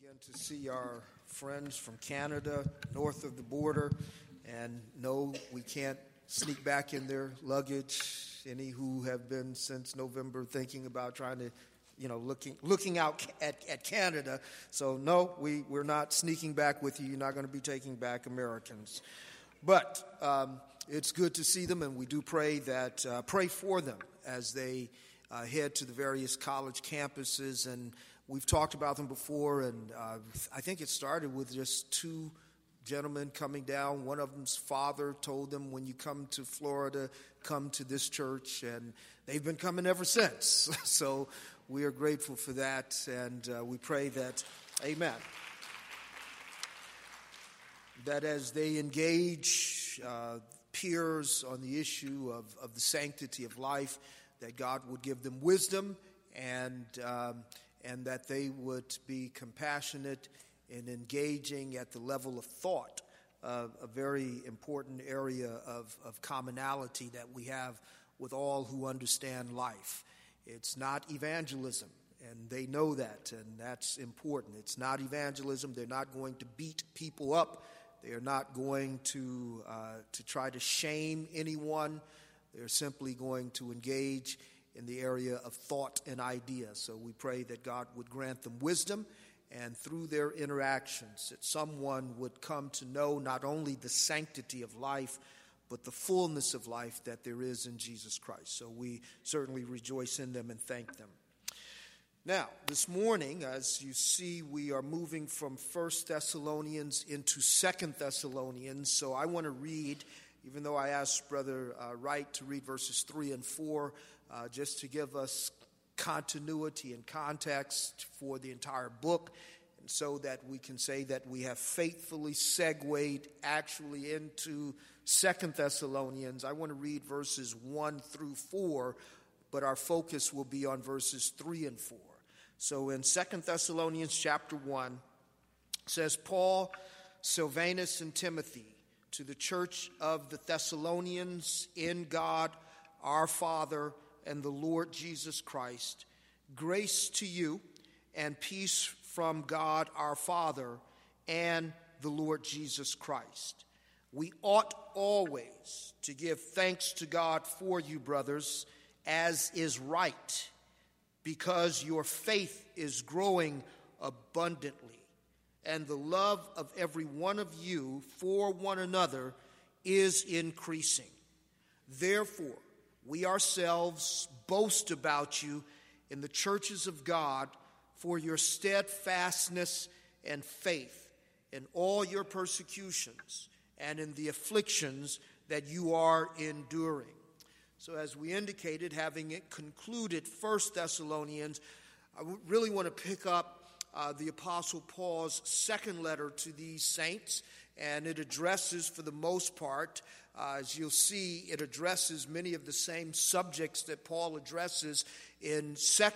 Again, to see our friends from Canada, north of the border, and no, we can't sneak back in their luggage. Any who have been since November thinking about trying to, looking out at Canada. So no, we're not sneaking back with you. You're not going to be taking back Americans. But it's good to see them, and we do pray for them as they head to the various college campuses. And we've talked about them before, and I think it started with just two gentlemen coming down. One of them's father told them, when you come to Florida, come to this church, and they've been coming ever since. So we are grateful for that, and we pray that, amen, that as they engage peers on the issue of the sanctity of life, that God would give them wisdom, and that they would be compassionate in engaging at the level of thought, a very important area of commonality that we have with all who understand life. It's not evangelism, and they know that, and that's important. It's not evangelism. They're not going to beat people up. They are not going to try to shame anyone. They're simply going to engage in the area of thought and idea. So we pray that God would grant them wisdom, and through their interactions, that someone would come to know not only the sanctity of life, but the fullness of life that there is in Jesus Christ. So we certainly rejoice in them and thank them. Now, this morning, as you see, we are moving from 1 Thessalonians into 2 Thessalonians. So I want to read, even though I asked Brother Wright to read verses 3 and 4, just to give us continuity and context for the entire book, and so that we can say that we have faithfully segued actually into 2 Thessalonians. I want to read verses 1 through 4, but our focus will be on verses 3 and 4. So in 2 Thessalonians chapter 1, it says, Paul, Silvanus, and Timothy, to the church of the Thessalonians in God our Father and the Lord Jesus Christ, grace to you and peace from God our Father and the Lord Jesus Christ. We ought always to give thanks to God for you, brothers, as is right, because your faith is growing abundantly, and the love of every one of you for one another is increasing. Therefore, we ourselves boast about you in the churches of God for your steadfastness and faith in all your persecutions and in the afflictions that you are enduring. So as we indicated, having it concluded 1 Thessalonians, I really want to pick up the Apostle Paul's second letter to these saints, and it addresses, for the most part, as you'll see, it addresses many of the same subjects that Paul addresses in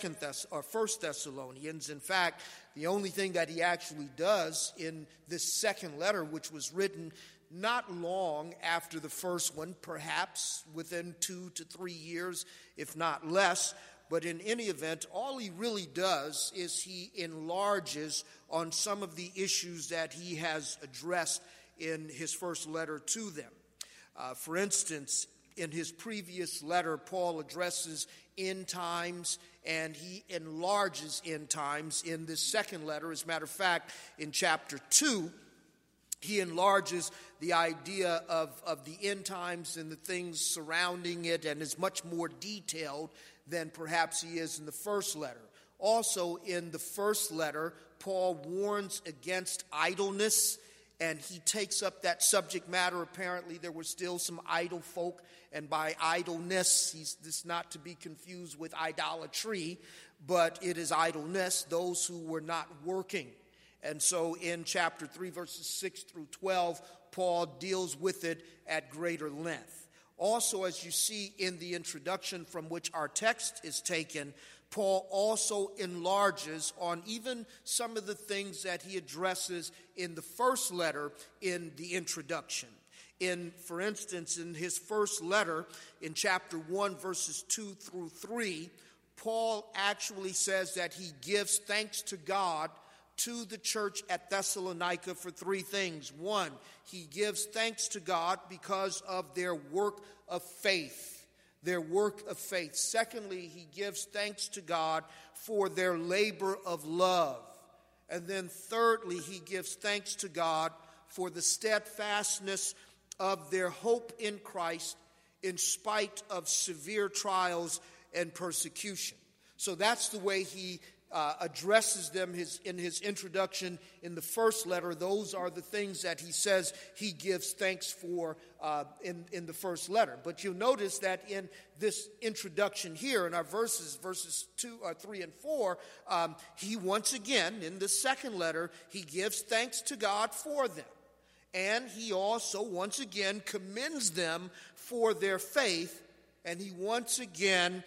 1 Thessalonians. In fact, the only thing that he actually does in this second letter, which was written not long after the first one, perhaps within 2 to 3 years, if not less, but in any event, all he really does is he enlarges on some of the issues that he has addressed in his first letter to them. For instance, in his previous letter, Paul addresses end times, and he enlarges end times in this second letter. As a matter of fact, in chapter 2, he enlarges the idea of the end times and the things surrounding it, and is much more detailed than perhaps he is in the first letter. Also, in the first letter, Paul warns against idleness, and he takes up that subject matter. Apparently, there were still some idle folk, and by idleness, this is not to be confused with idolatry, but it is idleness, those who were not working. And so in chapter 3, verses 6 through 12, Paul deals with it at greater length. Also, as you see in the introduction from which our text is taken, Paul also enlarges on even some of the things that he addresses in the first letter in the introduction. For instance, in his first letter, in chapter 1, verses 2 through 3, Paul actually says that he gives thanks to God to the church at Thessalonica for three things. One, he gives thanks to God because of their work of faith. Their work of faith. Secondly, he gives thanks to God for their labor of love. And then thirdly, he gives thanks to God for the steadfastness of their hope in Christ in spite of severe trials and persecution. So that's the way he addresses them in his introduction in the first letter. Those are the things that he says he gives thanks for in the first letter. But you'll notice that in this introduction here, in our verses 3 and 4, he once again, in the second letter, he gives thanks to God for them. And he also once again commends them for their faith, and he once again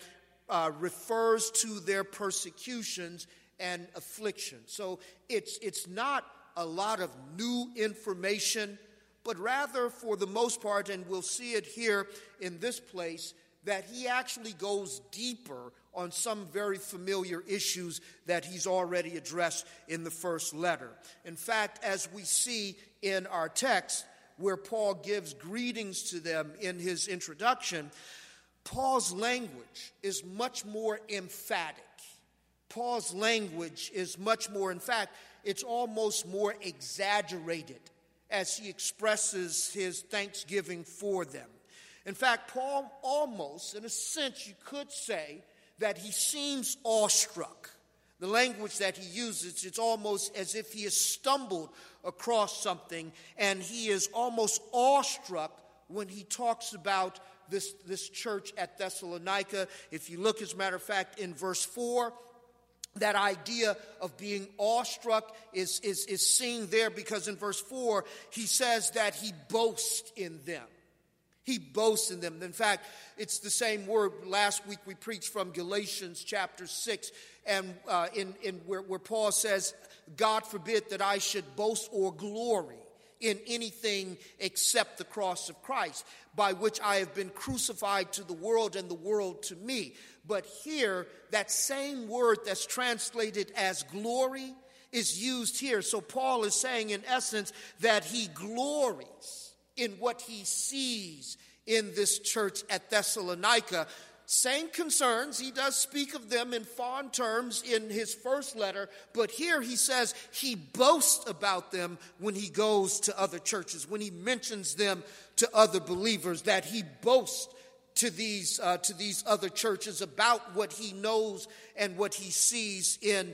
refers to their persecutions and afflictions. So it's not a lot of new information, but rather for the most part, and we'll see it here in this place, that he actually goes deeper on some very familiar issues that he's already addressed in the first letter. In fact, as we see in our text, where Paul gives greetings to them in his introduction, Paul's language is much more emphatic. Paul's language is much more, in fact, it's almost more exaggerated as he expresses his thanksgiving for them. In fact, Paul almost, in a sense, you could say that he seems awestruck. The language that he uses, it's almost as if he has stumbled across something, and he is almost awestruck when he talks about this church at Thessalonica. If you look, as a matter of fact, in verse 4, that idea of being awestruck is seen there, because in verse 4, he says that he boasts in them. He boasts in them. In fact, it's the same word. Last week we preached from Galatians chapter 6, and where Paul says, God forbid that I should boast or glory in anything except the cross of Christ, by which I have been crucified to the world and the world to me. But here, that same word that's translated as glory is used here. So Paul is saying, in essence, that he glories in what he sees in this church at Thessalonica. Same concerns. He does speak of them in fond terms in his first letter, but here he says he boasts about them when he goes to other churches, when he mentions them to other believers, that he boasts to these other churches about what he knows and what he sees in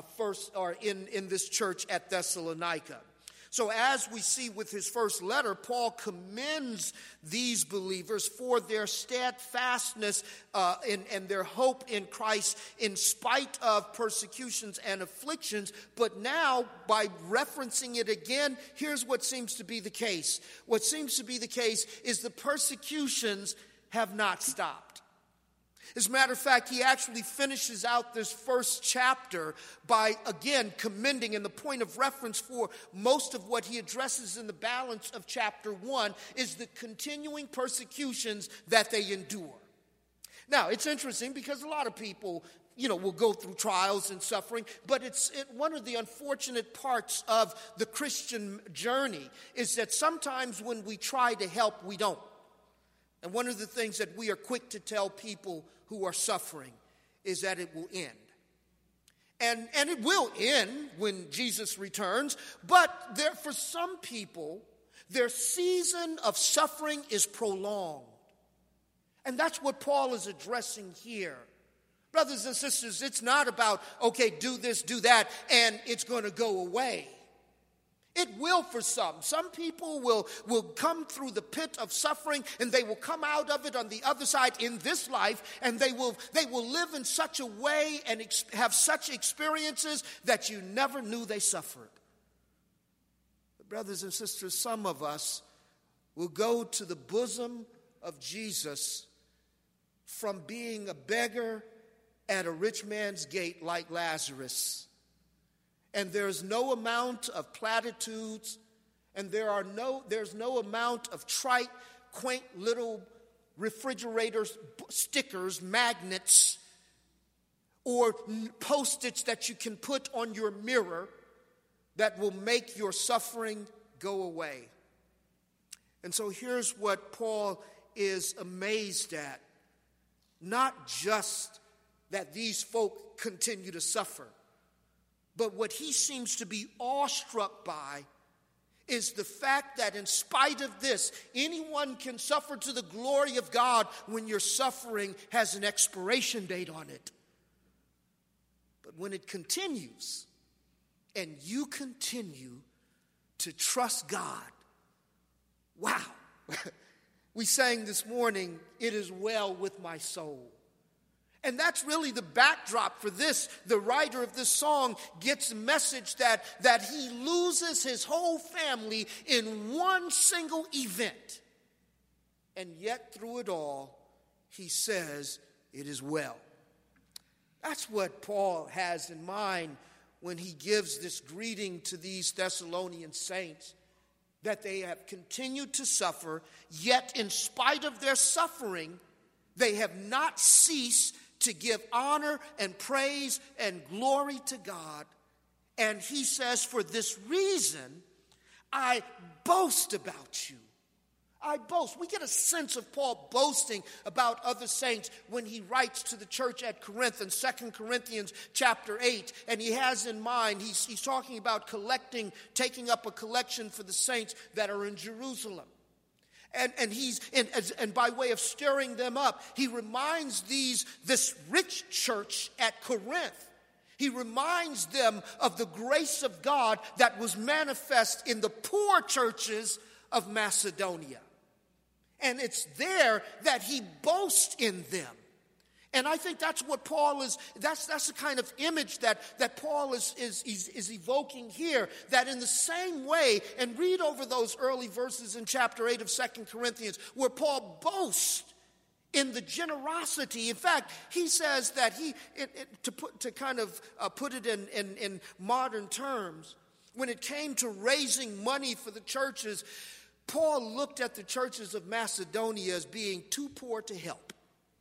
this church at Thessalonica. So as we see with his first letter, Paul commends these believers for their steadfastness and their hope in Christ in spite of persecutions and afflictions. But now, by referencing it again, here's what seems to be the case. What seems to be the case is the persecutions have not stopped. As a matter of fact, he actually finishes out this first chapter by, again, commending, and the point of reference for most of what he addresses in the balance of chapter 1 is the continuing persecutions that they endure. Now, it's interesting because a lot of people, will go through trials and suffering, but one of the unfortunate parts of the Christian journey is that sometimes when we try to help, we don't. And one of the things that we are quick to tell people who are suffering is that it will end. And it will end when Jesus returns, but for some people, their season of suffering is prolonged. And that's what Paul is addressing here. Brothers and sisters, it's not about, okay, do this, do that, and it's going to go away. It will for some. Some people will come through the pit of suffering, and they will come out of it on the other side in this life, and they will live in such a way and have such experiences that you never knew they suffered. But brothers and sisters, some of us will go to the bosom of Jesus from being a beggar at a rich man's gate like Lazarus. And there's no amount of platitudes, and there's no amount of trite, quaint little refrigerators, stickers, magnets, or Post-its that you can put on your mirror that will make your suffering go away. And so here's what Paul is amazed at. Not just that these folk continue to suffer, but what he seems to be awestruck by is the fact that in spite of this, anyone can suffer to the glory of God when your suffering has an expiration date on it. But when it continues, and you continue to trust God, wow. We sang this morning, "It is well with my soul." And that's really the backdrop for this. The writer of this song gets the message that he loses his whole family in one single event. And yet through it all, he says, "It is well." That's what Paul has in mind when he gives this greeting to these Thessalonian saints, that they have continued to suffer, yet in spite of their suffering, they have not ceased to give honor and praise and glory to God. And he says, for this reason, I boast about you. I boast. We get a sense of Paul boasting about other saints when he writes to the church at Corinth in 2 Corinthians chapter 8. And he has in mind, he's talking about taking up a collection for the saints that are in Jerusalem. And by way of stirring them up, he reminds this rich church at Corinth, he reminds them of the grace of God that was manifest in the poor churches of Macedonia. And it's there that he boasts in them. And I think that's what Paul is, that's the kind of image that Paul is evoking here, that in the same way, and read over those early verses in chapter 8 of 2 Corinthians, where Paul boasts in the generosity. In fact, he says that put it in modern terms, when it came to raising money for the churches, Paul looked at the churches of Macedonia as being too poor to help.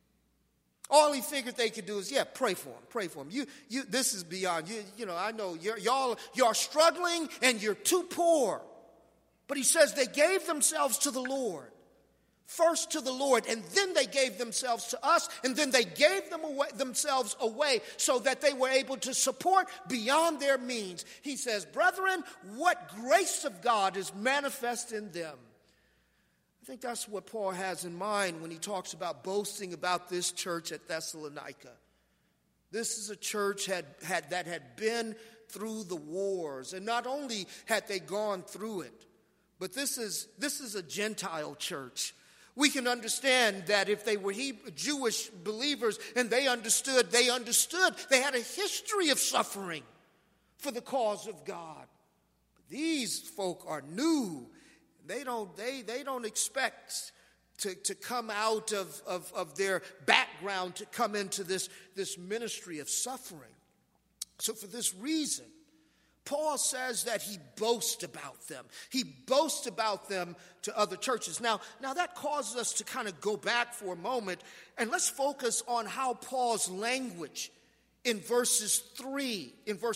All he figured they could do is, pray for them. You, this is beyond, I know you're struggling and you're too poor. But he says they gave themselves to the Lord. First to the Lord, and then they gave themselves to us, and then they gave themselves away so that they were able to support beyond their means. He says, brethren, what grace of God is manifest in them. I think that's what Paul has in mind when he talks about boasting about this church at Thessalonica. This is a church that had been through the wars, and not only had they gone through it, but this is a Gentile church. We can understand that if they were Jewish believers and they understood, they had a history of suffering for the cause of God. But these folk are new. They don't expect to come out of their background to come into this ministry of suffering. So for this reason, Paul says that he boasts about them. He boasts about them to other churches. Now that causes us to kind of go back for a moment, and let's focus on how Paul's language in verse 3,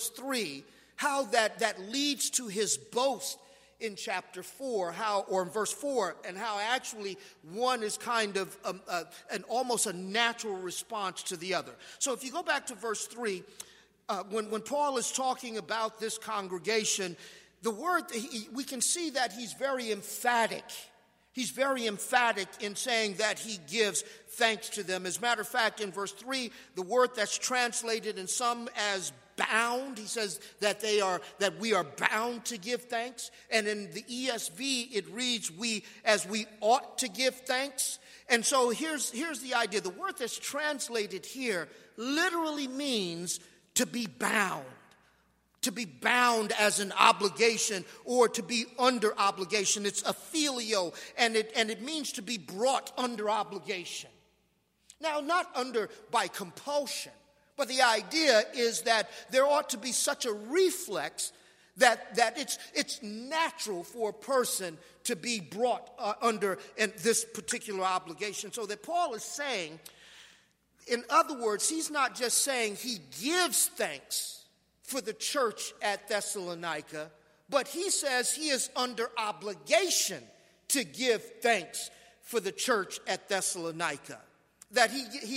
how that leads to his boast in chapter 4, or in verse 4, and how actually one is kind of almost a natural response to the other. So if you go back to verse 3, when Paul is talking about this congregation, the word, we can see that he's very emphatic. He's very emphatic in saying that he gives thanks to them. As a matter of fact, in verse 3, the word that's translated in some as bound, he says that we are bound to give thanks. And in the ESV, it reads, we ought to give thanks. And so here's the idea. The word that's translated here literally means to be bound. To be bound as an obligation or to be under obligation. It's a filio, and it means to be brought under obligation. Now, not under by compulsion, but the idea is that there ought to be such a reflex that it's natural for a person to be brought under this particular obligation. So that Paul is saying, in other words, he's not just saying he gives thanks for the church at Thessalonica, but he says he is under obligation to give thanks for the church at Thessalonica. That he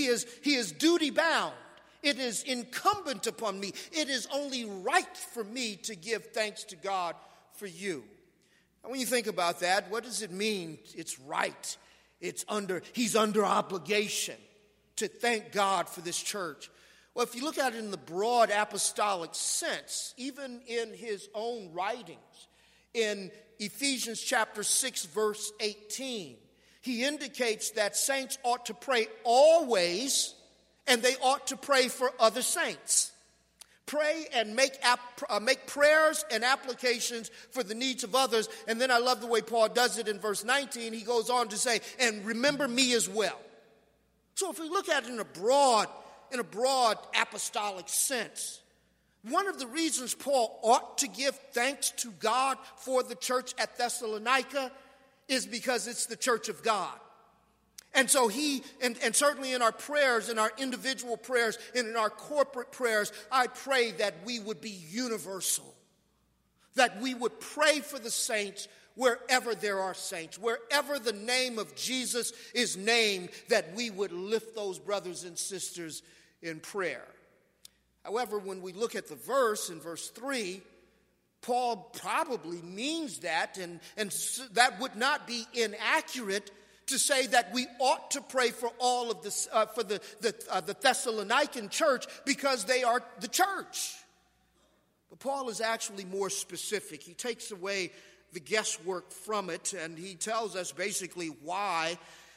is duty bound. It is incumbent upon me. It is only right for me to give thanks to God for you. And when you think about that, what does it mean? It's right. He's under obligation to thank God for this church. Well, if you look at it in the broad apostolic sense, even in his own writings, in Ephesians chapter 6, verse 18, he indicates that saints ought to pray always, and they ought to pray for other saints. Pray and make prayers and applications for the needs of others. And then I love the way Paul does it in verse 19. He goes on to say, and remember me as well. So if we look at it in a broad apostolic sense, one of the reasons Paul ought to give thanks to God for the church at Thessalonica is because it's the church of God. And so and certainly in our prayers, in our individual prayers, and in our corporate prayers, I pray that we would be universal. That we would pray for the saints wherever there are saints. Wherever the name of Jesus is named, that we would lift those brothers and sisters in prayer. However, when we look at the verse, in verse 3, Paul probably means that, and that would not be inaccurate to say that we ought to pray for all of this, for the Thessalonican church, because they are the church. But Paul is actually more specific. He takes away the guesswork from it, and he tells us basically why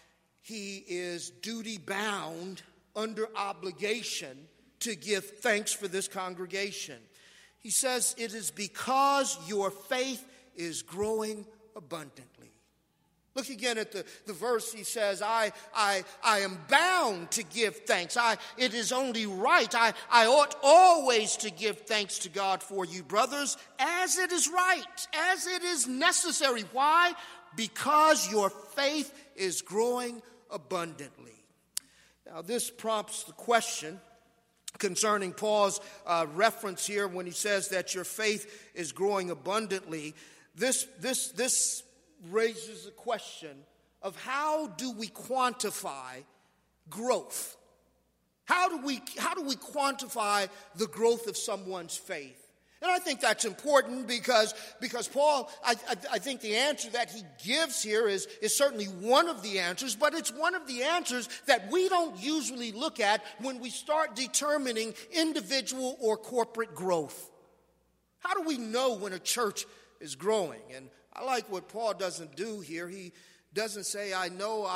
he is duty bound, under obligation, to give thanks for this congregation. He says, it is because your faith is growing abundantly. Look again at the verse. He says, I am bound to give thanks. It is only right. I ought always to give thanks to God for you, brothers, as it is right, as it is necessary. Why? Because your faith is growing abundantly. Now, this prompts the question concerning Paul's reference here when he says that your faith is growing abundantly. This raises the question of how do we quantify growth? How do we quantify the growth of someone's faith? And I think that's important because Paul, I think the answer that he gives here is certainly one of the answers, but it's one of the answers that we don't usually look at when we start determining individual or corporate growth. How do we know when a church is growing? And I like what Paul doesn't do here. He doesn't say, I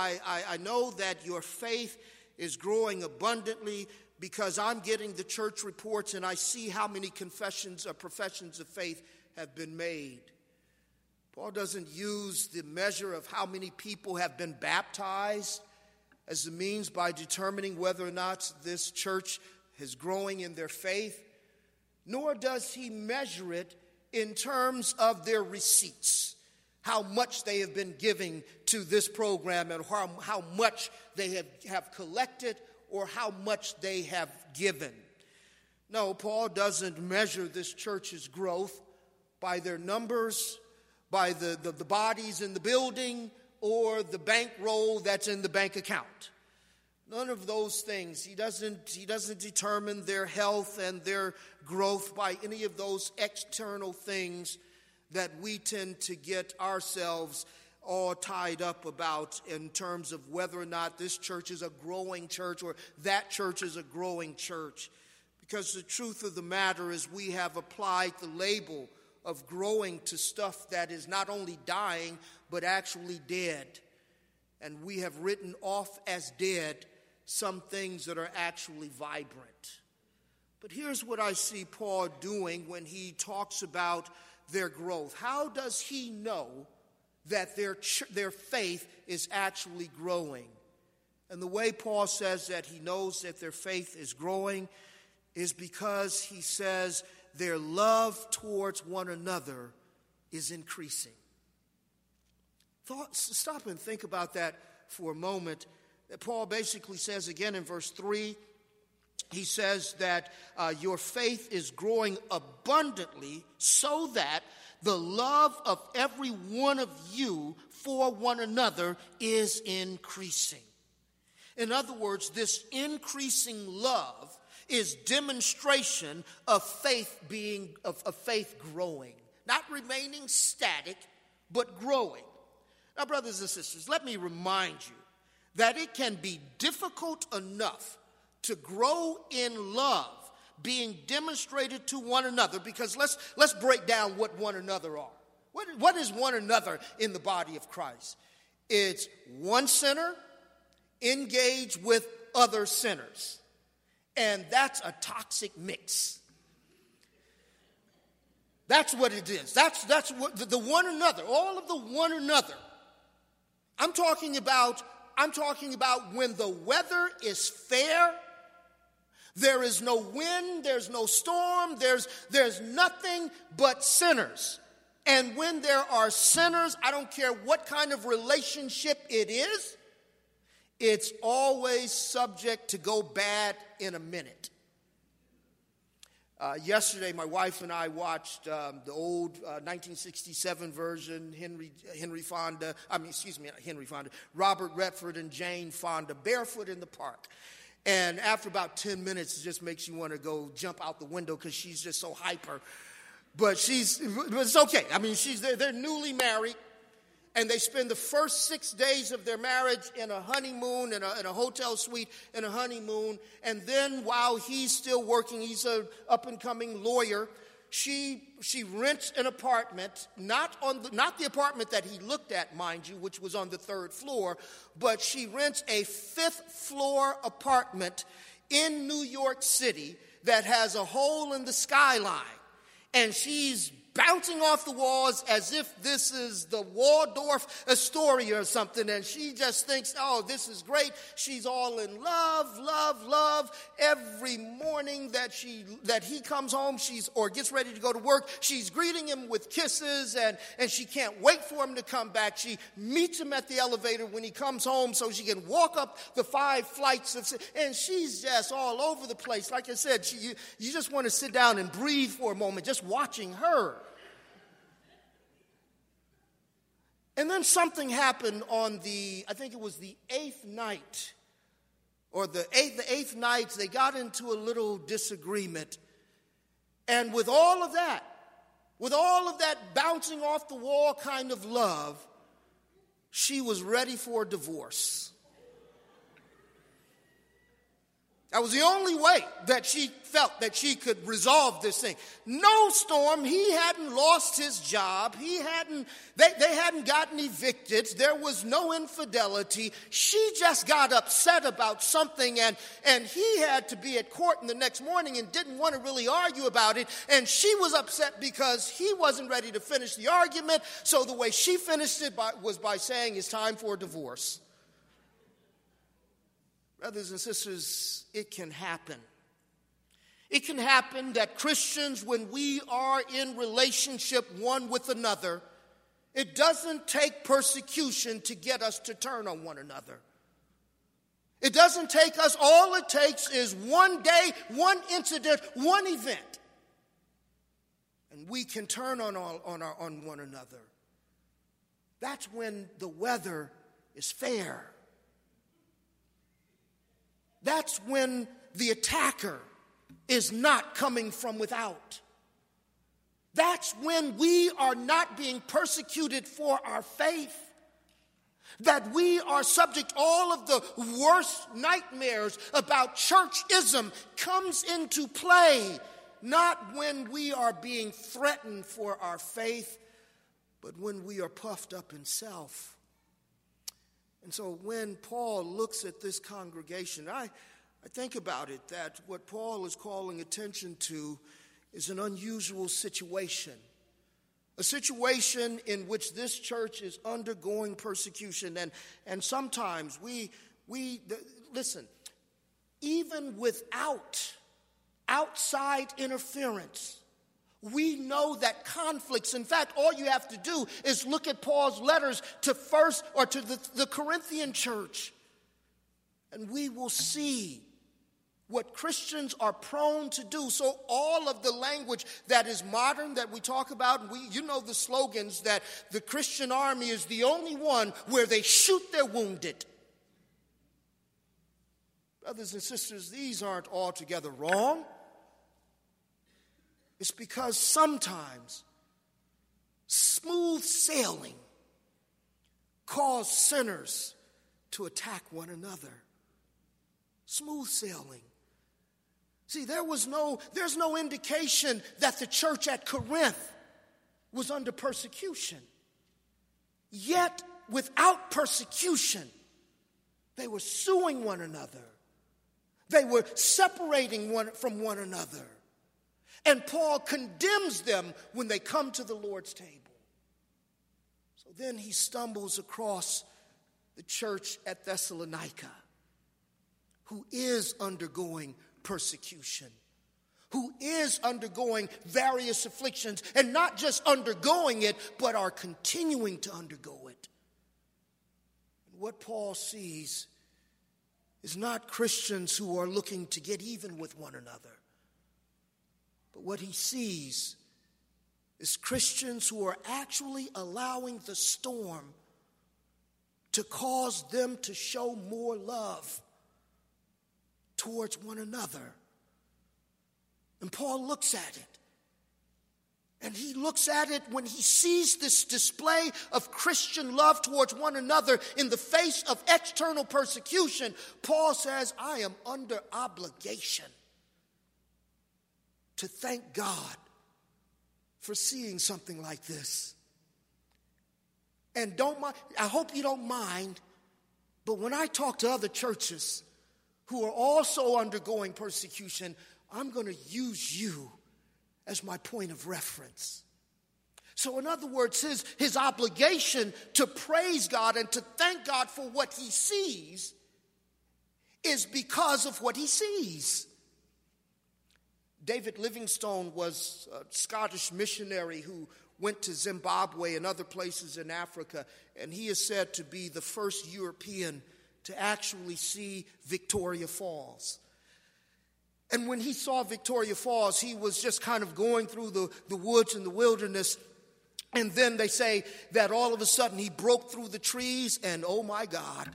know that your faith is growing abundantly because I'm getting the church reports and I see how many confessions or professions of faith have been made. Paul doesn't use the measure of how many people have been baptized as the means by determining whether or not this church is growing in their faith, nor does he measure it in terms of their receipts, how much they have been giving to this program and how much they have collected or how much they have given. No, Paul doesn't measure this church's growth by their numbers, by the bodies in the building, or the bankroll that's in the bank account. None of those things. He doesn't determine their health and their growth by any of those external things that we tend to get ourselves all tied up about in terms of whether or not this church is a growing church or that church is a growing church. Because the truth of the matter is we have applied the label of growing to stuff that is not only dying but actually dead. And we have written off as dead some things that are actually vibrant. But here's what I see Paul doing when he talks about their growth. How does he know that their faith is actually growing? And the way Paul says that he knows that their faith is growing is because he says their love towards one another is increasing. Stop and think about that for a moment. That Paul basically says again in verse 3, he says that your faith is growing abundantly so that the love of every one of you for one another is increasing. In other words, this increasing love is demonstration of faith growing, not remaining static, but growing. Now, brothers and sisters, let me remind you that it can be difficult enough to grow in love being demonstrated to one another, because let's break down what one another are. What is one another in the body of Christ? It's one sinner engaged with other sinners. And that's a toxic mix. That's what it is. That's what the one another, all of the one another. I'm talking about when the weather is fair. There is no wind, there's no storm, there's nothing but sinners. And when there are sinners, I don't care what kind of relationship it is, it's always subject to go bad in a minute. Yesterday, my wife and I watched the old 1967 version, Robert Redford and Jane Fonda, Barefoot in the Park. And after about 10 minutes, it just makes you want to go jump out the window because she's just so hyper. But it's okay. I mean, they're newly married, and they spend the first 6 days of their marriage in a honeymoon, in a hotel suite, in a honeymoon. And then while he's still working, he's an up-and-coming lawyer, she rents an apartment, not the apartment that he looked at, mind you, which was on the 3rd floor, but she rents a 5th-floor apartment in New York City that has a hole in the skyline. And she's bouncing off the walls as if this is the Waldorf Astoria or something. And she just thinks, oh, this is great. She's all in love. Every morning that he comes home, or gets ready to go to work, she's greeting him with kisses, and she can't wait for him to come back. She meets him at the elevator when he comes home so she can walk up the 5 flights and she's just all over the place. Like I said, you just want to sit down and breathe for a moment just watching her. And then something happened on I think it was the 8th night, or the eighth night, they got into a little disagreement. And with all of that bouncing off the wall kind of love, she was ready for a divorce. That was the only way that she felt that she could resolve this thing. No storm. He hadn't lost his job. They hadn't gotten evicted. There was no infidelity. She just got upset about something, and he had to be at court the next morning and didn't want to really argue about it. And she was upset because he wasn't ready to finish the argument. So the way she finished it was by saying it's time for a divorce. Brothers and sisters, it can happen. It can happen that Christians, when we are in relationship one with another, it doesn't take persecution to get us to turn on one another. It doesn't take us, all it takes is one day, one incident, one event. And we can turn on one another. That's when the weather is fair. That's when the attacker is not coming from without. That's when we are not being persecuted for our faith. That we are subject, all of the worst nightmares about churchism comes into play. Not when we are being threatened for our faith, but when we are puffed up in self. And so when Paul looks at this congregation, I think about it, that what Paul is calling attention to is an unusual situation. A situation in which this church is undergoing persecution. And sometimes listen, even without outside interference, we know that conflicts, in fact, all you have to do is look at Paul's letters to the Corinthian church, and we will see what Christians are prone to do. So all of the language that is modern that we talk about, you know the slogans that the Christian army is the only one where they shoot their wounded. Brothers and sisters, these aren't altogether wrong. It's because sometimes smooth sailing causes sinners to attack one another. Smooth sailing. See, there's no indication that the church at Corinth was under persecution. Yet, without persecution, they were suing one another. They were separating one from one another. And Paul condemns them when they come to the Lord's table. So then he stumbles across the church at Thessalonica, who is undergoing persecution, who is undergoing various afflictions, and not just undergoing it, but are continuing to undergo it. And what Paul sees is not Christians who are looking to get even with one another, but what he sees is Christians who are actually allowing the storm to cause them to show more love towards one another. And Paul looks at it. And he looks at it when he sees this display of Christian love towards one another in the face of external persecution. Paul says, I am under obligation to thank God for seeing something like this. And I hope you don't mind, but when I talk to other churches who are also undergoing persecution, I'm going to use you as my point of reference. So in other words, his obligation to praise God and to thank God for what he sees is because of what he sees. David Livingstone was a Scottish missionary who went to Zimbabwe and other places in Africa, and he is said to be the first European to actually see Victoria Falls. And when he saw Victoria Falls, he was just kind of going through the woods and the wilderness, and then they say that all of a sudden he broke through the trees, and oh my God,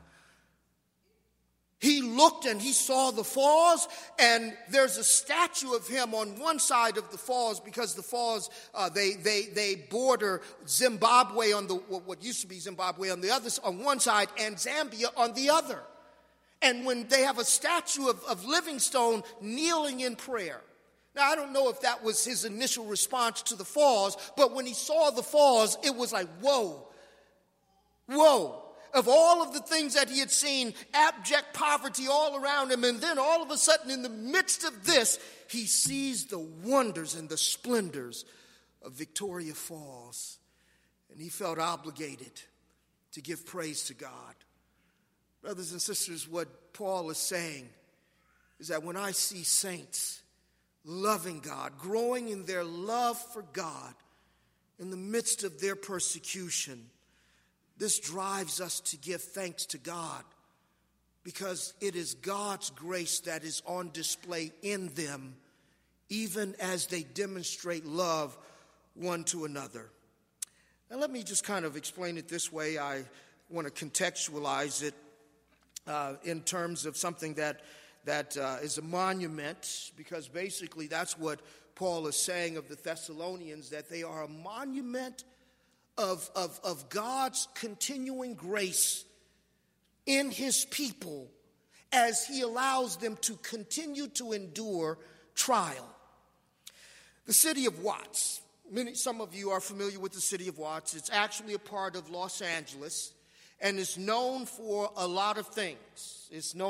he looked and he saw the falls, and there's a statue of him on one side of the falls, because the falls, they border Zimbabwe on what used to be Zimbabwe on the other, on one side, and Zambia on the other. And when they have a statue of Livingstone kneeling in prayer. Now, I don't know if that was his initial response to the falls, but when he saw the falls, it was like, whoa, whoa. Of all of the things that he had seen, abject poverty all around him, and then all of a sudden in the midst of this, he sees the wonders and the splendors of Victoria Falls. And he felt obligated to give praise to God. Brothers and sisters, what Paul is saying is that when I see saints loving God, growing in their love for God in the midst of their persecution, this drives us to give thanks to God, because it is God's grace that is on display in them, even as they demonstrate love one to another. Now let me just kind of explain it this way. I want to contextualize it in terms of something that is a monument, because basically that's what Paul is saying of the Thessalonians, that they are a monument of God's continuing grace in his people as he allows them to continue to endure trial. The city of Watts, some of you are familiar with the city of Watts. It's actually a part of Los Angeles, and it's known for a lot of things.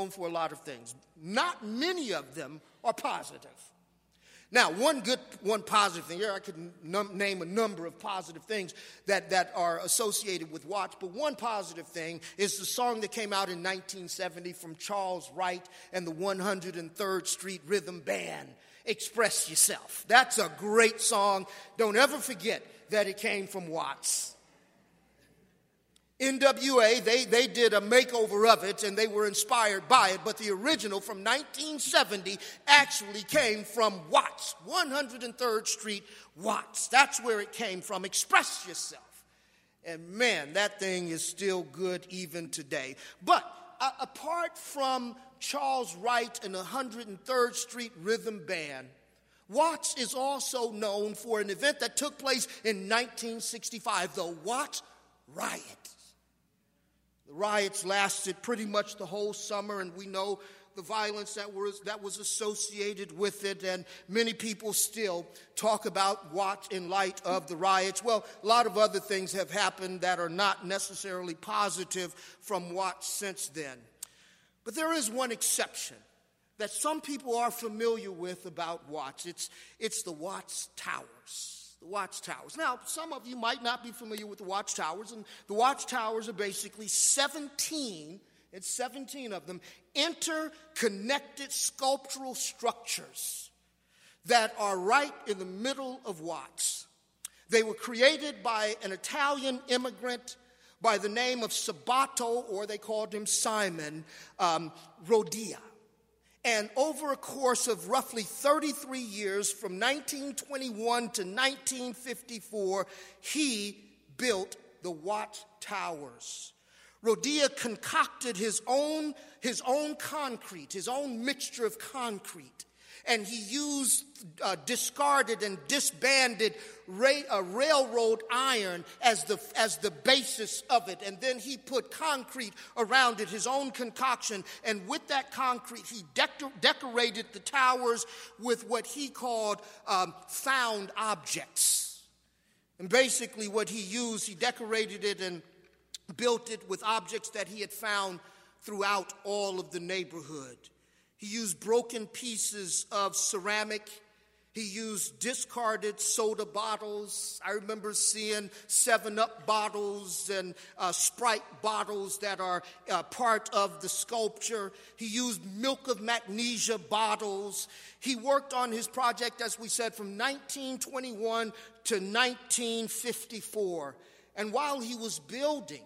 Not many of them are positive. Now, one positive thing, here I could name a number of positive things that are associated with Watts, but one positive thing is the song that came out in 1970 from Charles Wright and the 103rd Street Rhythm Band, Express Yourself. That's a great song. Don't ever forget that it came from Watts. NWA, they did a makeover of it, and they were inspired by it, but the original from 1970 actually came from Watts, 103rd Street, Watts. That's where it came from. Express yourself. And man, that thing is still good even today. But apart from Charles Wright and the 103rd Street Rhythm Band, Watts is also known for an event that took place in 1965, the Watts Riot. The riots lasted pretty much the whole summer, and we know the violence that was associated with it, and many people still talk about Watts in light of the riots. Well, a lot of other things have happened that are not necessarily positive from Watts since then. But there is one exception that some people are familiar with about Watts. It's the Watts Towers. The Watts Towers. Now, some of you might not be familiar with the Watts Towers, and the Watts Towers are basically 17 of them, interconnected sculptural structures that are right in the middle of Watts. They were created by an Italian immigrant by the name of Sabato, or they called him Simon, Rodia. And over a course of roughly 33 years, from 1921 to 1954, he built the Watts Towers. Rodia concocted his own concrete, his own mixture of concrete, and he used discarded and disbanded railroad iron as the basis of it, and then he put concrete around it, his own concoction, and with that concrete he decorated the towers with what he called found objects. And basically what he used, he decorated it and built it with objects that he had found throughout all of the neighborhood. He used broken pieces of ceramic. He used discarded soda bottles. I remember seeing 7-Up bottles and Sprite bottles that are part of the sculpture. He used milk of magnesia bottles. He worked on his project, as we said, from 1921 to 1954. And while he was building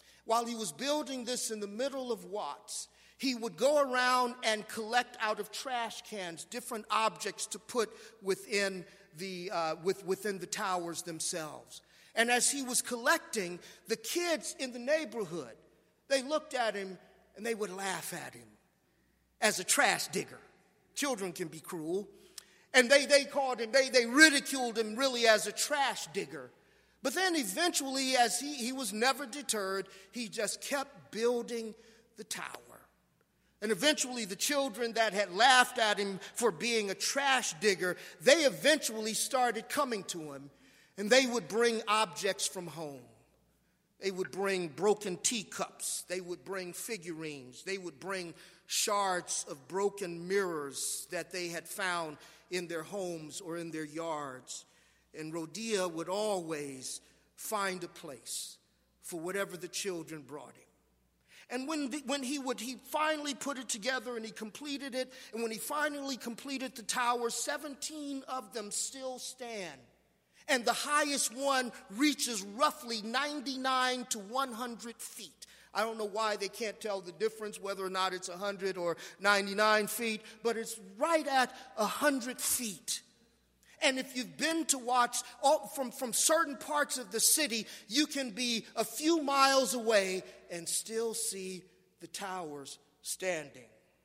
this in the middle of Watts, he would go around and collect out of trash cans different objects to put within the towers themselves. And as he was collecting, the kids in the neighborhood, they looked at him and they would laugh at him as a trash digger. Children can be cruel. And they called him, they ridiculed him really as a trash digger. But then eventually, as he was never deterred, he just kept building the tower. And eventually the children that had laughed at him for being a trash digger, they eventually started coming to him, and they would bring objects from home. They would bring broken teacups. They would bring figurines. They would bring shards of broken mirrors that they had found in their homes or in their yards. And Rodia would always find a place for whatever the children brought him. And when he finally put it together and he completed it, and when he finally completed the tower, 17 of them still stand. And the highest one reaches roughly 99 to 100 feet. I don't know why they can't tell the difference, whether or not it's 100 or 99 feet, but it's right at 100 feet. And if you've been to Watts from certain parts of the city, you can be a few miles away and still see the towers standing.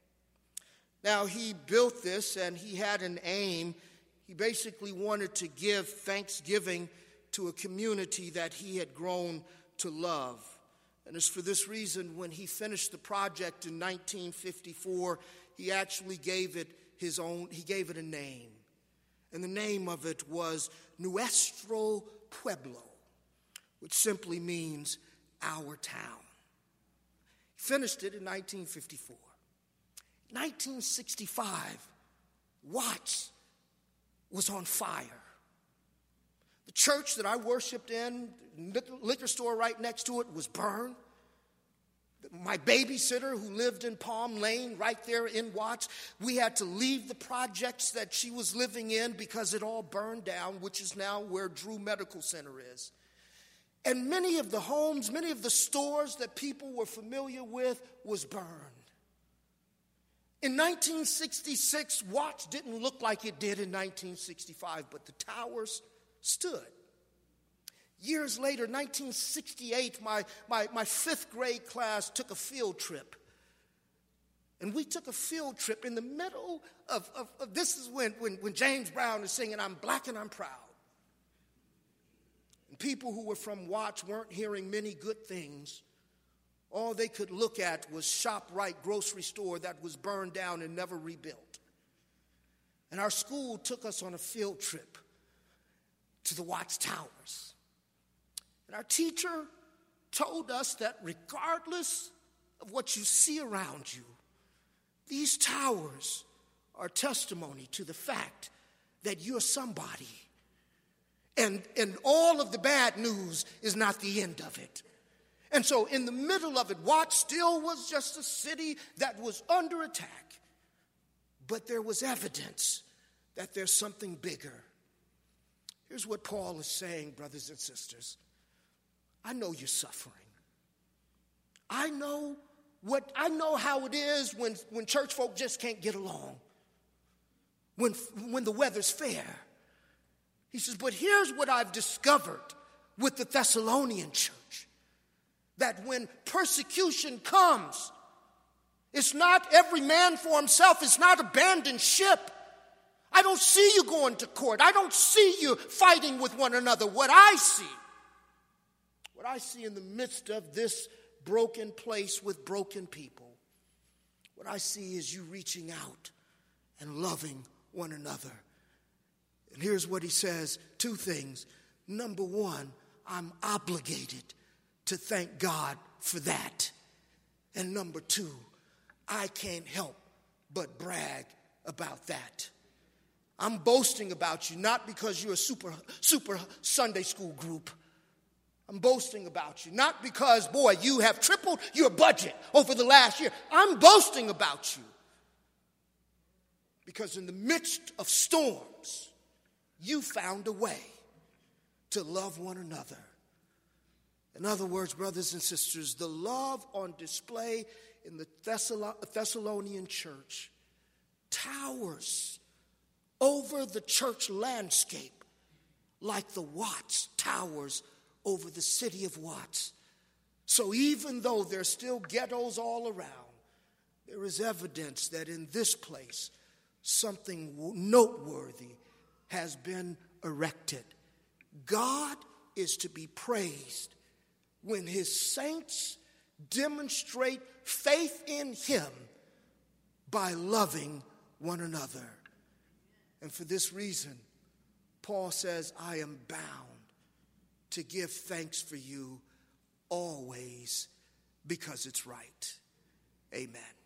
Now, he built this and he had an aim. He basically wanted to give thanksgiving to a community that he had grown to love. And it's for this reason, when he finished the project in 1954, he actually gave it a name. And the name of it was Nuestro Pueblo, which simply means our town. He finished it in 1954. 1965, Watts was on fire. The church that I worshiped in, the liquor store right next to it, was burned. My babysitter, who lived in Palm Lane right there in Watts, we had to leave the projects that she was living in because it all burned down, which is now where Drew Medical Center is. And many of the homes, many of the stores that people were familiar with was burned. In 1966, Watts didn't look like it did in 1965, but the towers stood. Years later, 1968, my fifth grade class took a field trip. And we took a field trip in the middle of this is when James Brown is singing, "I'm black and I'm proud." And people who were from Watts weren't hearing many good things. All they could look at was ShopRite grocery store that was burned down and never rebuilt. And our school took us on a field trip to the Watts Towers. And our teacher told us that regardless of what you see around you, these towers are testimony to the fact that you're somebody. And all of the bad news is not the end of it. And so in the middle of it, Watts still was just a city that was under attack. But there was evidence that there's something bigger. Here's what Paul is saying, brothers and sisters. I know you're suffering. I know how it is when church folk just can't get along. When the weather's fair. He says, but here's what I've discovered with the Thessalonian church. That when persecution comes, it's not every man for himself. It's not abandoned ship. I don't see you going to court. I don't see you fighting with one another. What I see in the midst of this broken place with broken people, what I see is you reaching out and loving one another. And here's what he says, two things. Number one, I'm obligated to thank God for that. And number two, I can't help but brag about that. I'm boasting about you, not because you're a super Sunday school group. I'm boasting about you, not because, boy, you have tripled your budget over the last year. I'm boasting about you because in the midst of storms, you found a way to love one another. In other words, brothers and sisters, the love on display in the Thessalonian church towers over the church landscape like the Watts towers over the city of Watts. So even though there's still ghettos all around, there is evidence that in this place something noteworthy has been erected. God is to be praised when his saints demonstrate faith in him by loving one another. And for this reason, Paul says, I am bound to give thanks for you always because it's right. Amen.